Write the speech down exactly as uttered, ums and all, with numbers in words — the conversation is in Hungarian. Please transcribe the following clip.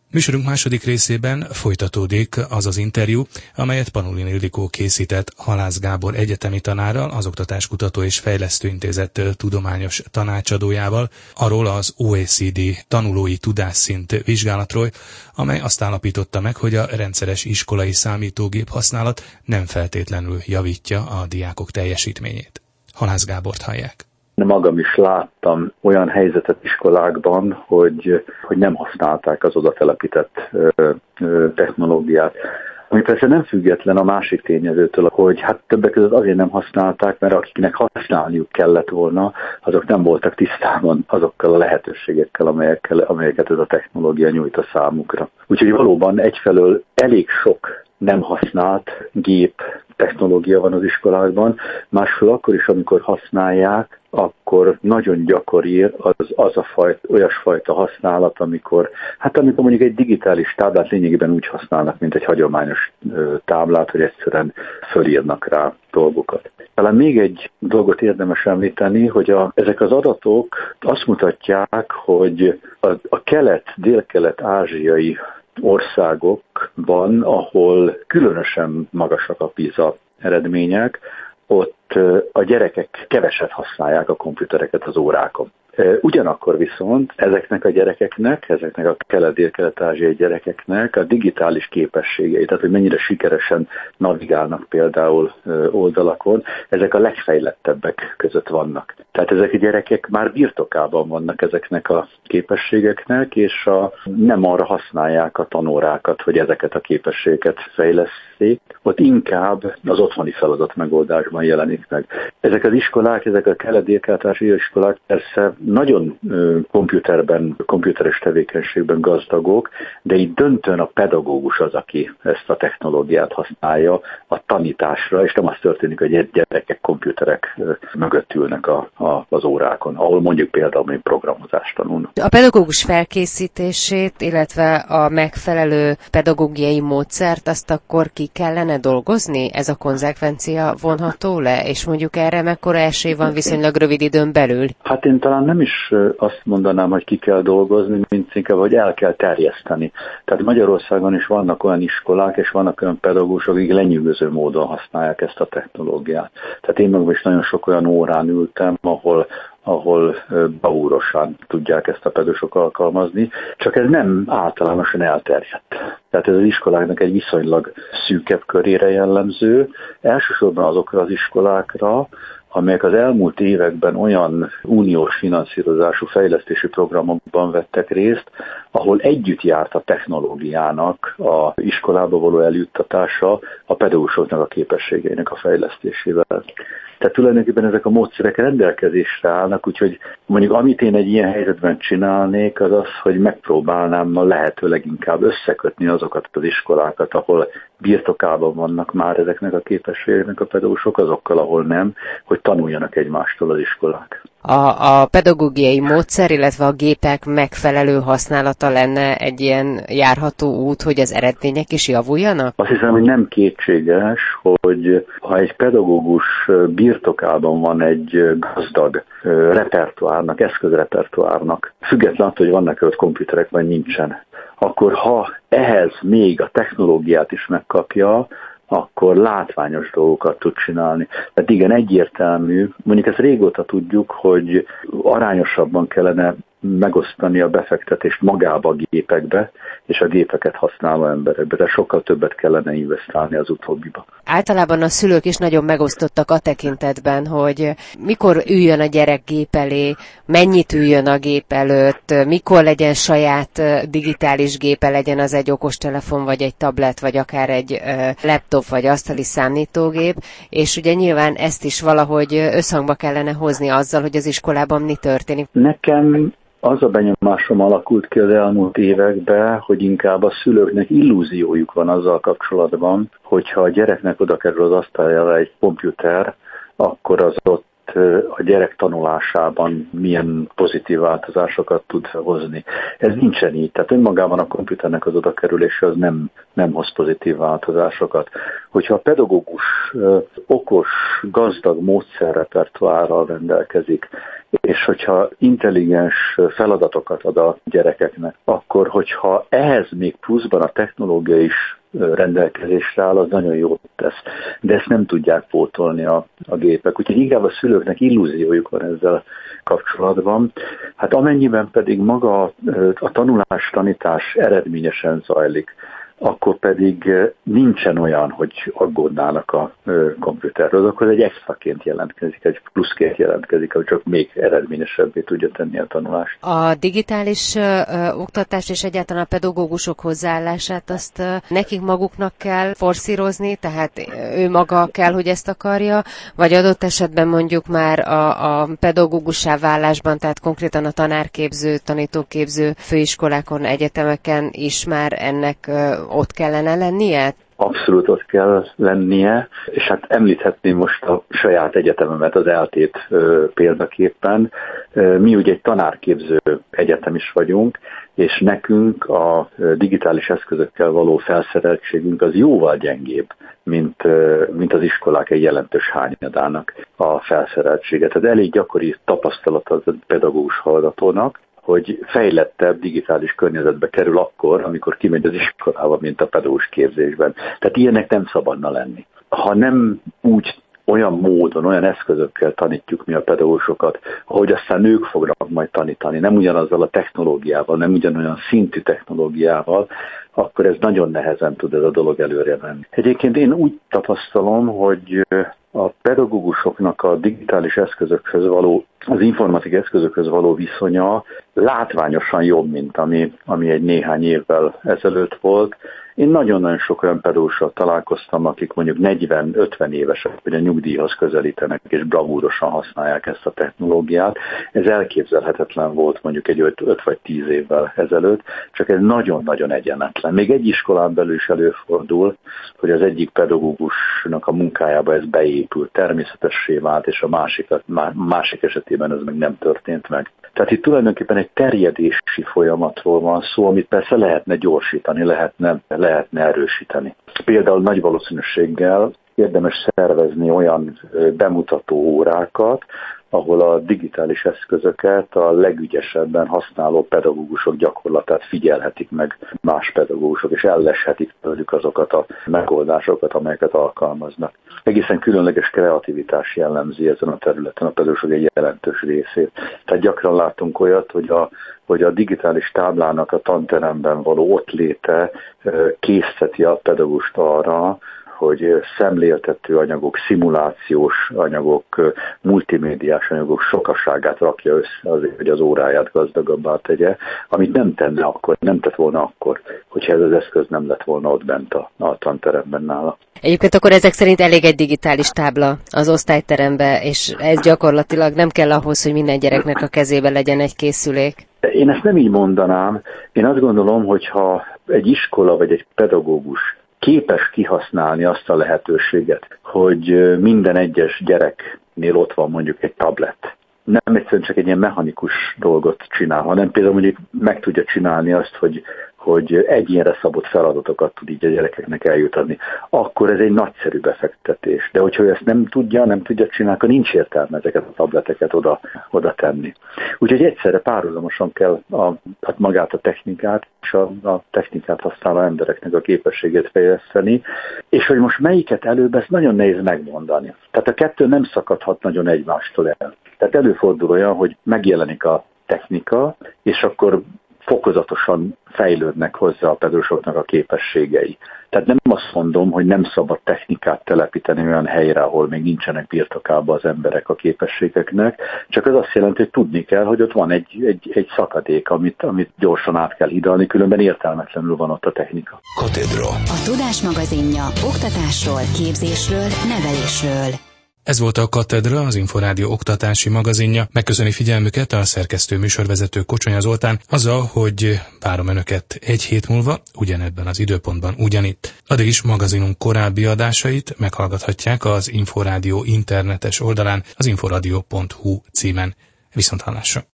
Műsorunk második részében folytatódik az az interjú, amelyet Panulin Ildikó készített Halász Gábor egyetemi tanárral, az Oktatáskutató és Fejlesztő Intézet tudományos tanácsadójával, arról az o e cé dé tanulói tudásszint vizsgálatról, amely azt állapította meg, hogy a rendszeres iskolai számítógép használat nem feltétlenül javítja a diákok teljesítményét. Halász Gábort hallják. Magam is láttam olyan helyzetet iskolákban, hogy, hogy nem használták az oda telepített ö, ö, technológiát. Ami persze nem független a másik tényezőtől, hogy hát többek között azért nem használták, mert akiknek használniuk kellett volna, azok nem voltak tisztában azokkal a lehetőségekkel, amelyekkel, amelyeket ez a technológia nyújt a számukra. Úgyhogy valóban egyfelől elég sok nem használt gép technológia van az iskolákban, másfelől akkor is, amikor használják, akkor nagyon gyakori az, az a fajta, olyasfajta használat, amikor, hát amikor mondjuk egy digitális táblát lényegében úgy használnak, mint egy hagyományos ö, táblát, hogy egyszerűen fölírnak rá dolgokat. Talán még egy dolgot érdemes említeni, hogy a, ezek az adatok azt mutatják, hogy a, a kelet, dél-kelet-ázsiai országokban, ahol különösen magasak a PISA eredmények, ott a gyerekek keveset használják a komputereket az órákon. Ugyanakkor viszont ezeknek a gyerekeknek, ezeknek a kelet-dél-kelet-ázsiai gyerekeknek a digitális képességei, tehát hogy mennyire sikeresen navigálnak például oldalakon, ezek a legfejlettebbek között vannak. Tehát ezek a gyerekek már birtokában vannak ezeknek a képességeknek, és a, nem arra használják a tanórákat, hogy ezeket a képességeket fejleszték, ott inkább az otthoni feladat megoldásban jelenik meg. Ezek az iskolák, ezek a kelet-dél-kelet-ázsiai iskolák persze nagyon komputerben, komputeres tevékenységben gazdagok, de itt döntően a pedagógus az, aki ezt a technológiát használja a tanításra, és nem az történik, hogy gyerekek komputerek mögött ülnek a, a, az órákon, ahol mondjuk például még programozást tanulnak. A pedagógus felkészítését, illetve a megfelelő pedagógiai módszert, azt akkor ki kellene dolgozni? Ez a konzekvencia vonható le? És mondjuk erre mekkora esély van viszonylag rövid időn belül? Hát én talán nem is azt mondanám, hogy ki kell dolgozni, mint inkább, hogy el kell terjeszteni. Tehát Magyarországon is vannak olyan iskolák, és vannak olyan pedagógusok, akik lenyűgöző módon használják ezt a technológiát. Tehát én magam is nagyon sok olyan órán ültem, ahol ahol baúrosan tudják ezt a pedagógusok alkalmazni, csak ez nem általánosan elterjedt. Tehát ez az iskoláknak egy viszonylag szűkebb körére jellemző, elsősorban azokra az iskolákra, amelyek az elmúlt években olyan uniós finanszírozású fejlesztési programokban vettek részt, ahol együtt járt a technológiának a iskolába való eljuttatása a pedagógusoknak a képességeinek a fejlesztésével. Tehát tulajdonképpen ezek a módszerek rendelkezésre állnak, úgyhogy mondjuk amit én egy ilyen helyzetben csinálnék, az az, hogy megpróbálnám a lehető leginkább összekötni azokat az iskolákat, ahol birtokában vannak már ezeknek a képességeknek a pedagógusok, azokkal, ahol nem, hogy tanuljanak egymástól az iskolák. A, a pedagógiai módszer, illetve a gépek megfelelő használata lenne egy ilyen járható út, hogy az eredmények is javuljanak? Azt hiszem, hogy nem kétséges, hogy ha egy pedagógus birtokában van egy gazdag repertoárnak, eszközrepertoárnak, függetlenül attól, hogy vannak ott komputerek, vagy nincsen, akkor ha ehhez még a technológiát is megkapja, akkor látványos dolgokat tud csinálni. Tehát igen, egyértelmű, mondjuk ezt régóta tudjuk, hogy arányosabban kellene megosztani a befektetést magába a gépekbe, és a gépeket használó emberekbe, de sokkal többet kellene investálni az utóbbiba. Általában a szülők is nagyon megosztottak a tekintetben, hogy mikor üljön a gyerek gép elé, mennyit üljön a gép előtt, mikor legyen saját digitális gépe, legyen az egy okostelefon, vagy egy tablet, vagy akár egy laptop, vagy asztali számítógép, és ugye nyilván ezt is valahogy összhangba kellene hozni azzal, hogy az iskolában mi történik. Nekem az a benyomásom alakult ki az elmúlt években, hogy inkább a szülőknek illúziójuk van azzal kapcsolatban, hogyha a gyereknek oda kerül az asztaljára egy komputer, akkor az ott a gyerek tanulásában milyen pozitív változásokat tud hozni. Ez nincsen így. Tehát önmagában a komputernek az odakerülése az nem, nem hoz pozitív változásokat. Hogyha a pedagógus okos, gazdag módszerrepertoárral rendelkezik, és hogyha intelligens feladatokat ad a gyerekeknek, akkor hogyha ehhez még pluszban a technológia is rendelkezésre áll, az nagyon jót tesz. De ezt nem tudják pótolni a, a gépek. Úgyhogy inkább a szülőknek illúziójuk van ezzel kapcsolatban. Hát amennyiben pedig maga a, a tanulás-tanítás eredményesen zajlik, akkor pedig nincsen olyan, hogy aggódnának a komputerről, akkor egy extraként jelentkezik, egy pluszként jelentkezik, hogy csak még eredményesebbé tudja tenni a tanulást. A digitális ö, oktatás és egyáltalán a pedagógusok hozzáállását azt ö, nekik maguknak kell forszírozni, tehát ő maga kell, hogy ezt akarja, vagy adott esetben mondjuk már a, a pedagógussá válásban, tehát konkrétan a tanárképző, tanítóképző főiskolákon, egyetemeken is már ennek ö, ott kellene lennie? Abszolút ott kell lennie, és hát említhetném most a saját egyetememet az eltét ö, példaképpen. Mi ugye egy tanárképző egyetem is vagyunk, és nekünk a digitális eszközökkel való felszereltségünk az jóval gyengébb, mint, mint az iskolák egy jelentős hányadának a felszereltsége. Tehát elég gyakori tapasztalat az a pedagógus hallgatónak, hogy fejlettebb digitális környezetbe kerül akkor, amikor kimegy az iskolába, mint a pedagógus képzésben. Tehát ilyenek nem szabadna lenni. Ha nem úgy, olyan módon, olyan eszközökkel tanítjuk mi a pedagógusokat, ahogy aztán ők fognak majd tanítani, nem ugyanazzal a technológiával, nem ugyanolyan szintű technológiával, akkor ez nagyon nehezen tud ez a dolog előre menni. Egyébként én úgy tapasztalom, hogy a pedagógusoknak a digitális eszközökhöz való, az informatikai eszközökhöz való viszonya látványosan jobb, mint ami, ami egy néhány évvel ezelőtt volt. Én nagyon-nagyon sok olyan pedagógussal találkoztam, akik mondjuk negyven-ötven évesek, hogy a nyugdíjhoz közelítenek, és bravúrosan használják ezt a technológiát. Ez elképzelhetetlen volt mondjuk egy öt vagy tíz évvel ezelőtt, csak ez nagyon-nagyon egyenetlen. Még egy iskolán belül is előfordul, hogy az egyik pedagógusnak a munkájába ez beépül, természetessé vált, és a másikat, másik esetében ez meg nem történt meg. Tehát itt tulajdonképpen egy terjedési folyamatról van szó, amit persze lehetne gyorsítani, lehetne, lehetne erősíteni. Például nagy valószínűséggel érdemes szervezni olyan bemutató órákat, ahol a digitális eszközöket a legügyesebben használó pedagógusok gyakorlatát figyelhetik meg más pedagógusok, és elleshetik tőlük azokat a megoldásokat, amelyeket alkalmaznak. Egészen különleges kreativitás jellemzi ezen a területen a pedagógusok egy jelentős részét. Tehát gyakran látunk olyat, hogy a hogy a digitális táblának a tanteremben való ott léte készteti a pedagógust arra, hogy szemléltető anyagok, szimulációs anyagok, multimédiás anyagok sokaságát rakja össze azért, hogy az óráját gazdagabbá tegye, amit nem tenne akkor, nem tett volna akkor, hogyha ez az eszköz nem lett volna ott bent a, a tanteremben nála. Egyébként akkor ezek szerint elég egy digitális tábla az osztályterembe, és ez gyakorlatilag nem kell ahhoz, hogy minden gyereknek a kezébe legyen egy készülék. Én ezt nem így mondanám. Én azt gondolom, hogyha egy iskola vagy egy pedagógus képes kihasználni azt a lehetőséget, hogy minden egyes gyereknél ott van mondjuk egy tablet. Nem egyszerűen csak egy ilyen mechanikus dolgot csinál, hanem például mondjuk meg tudja csinálni azt, hogy, hogy egyénre szabott feladatokat tud így a gyerekeknek eljutatni. Akkor ez egy nagyszerű befektetés. De hogyha ő ezt nem tudja, nem tudja csinálni, akkor nincs értelme ezeket a tableteket oda, oda tenni. Úgyhogy egyszerre párhuzamosan kell a, hát magát a technikát és a, a technikát használó embereknek a képességét fejleszteni, és hogy most melyiket előbb, ezt nagyon nehéz megmondani. Tehát a kettő nem szakadhat nagyon egymástól el. Tehát előfordul olyan, hogy megjelenik a technika, és akkor fokozatosan fejlődnek hozzá a pedagógusoknak a képességei. Tehát nem azt mondom, hogy nem szabad technikát telepíteni olyan helyre, ahol még nincsenek birtokában az emberek a képességeknek, csak az azt jelenti, hogy tudni kell, hogy ott van egy, egy, egy szakadék, amit, amit gyorsan át kell hidalni, különben értelmetlenül van ott a technika. Katedra. A Tudás magazinja oktatásról, képzésről, nevelésről. Ez volt a Katedra, az Inforádió oktatási magazinja. Megköszöni figyelmüket a szerkesztő műsorvezető Kocsonya Zoltán azzal, hogy várom önöket egy hét múlva, ugyanebben az időpontban ugyanitt. Addig is magazinunk korábbi adásait meghallgathatják az Inforádió internetes oldalán, az inforadio pont hu címen. Viszonthallásra!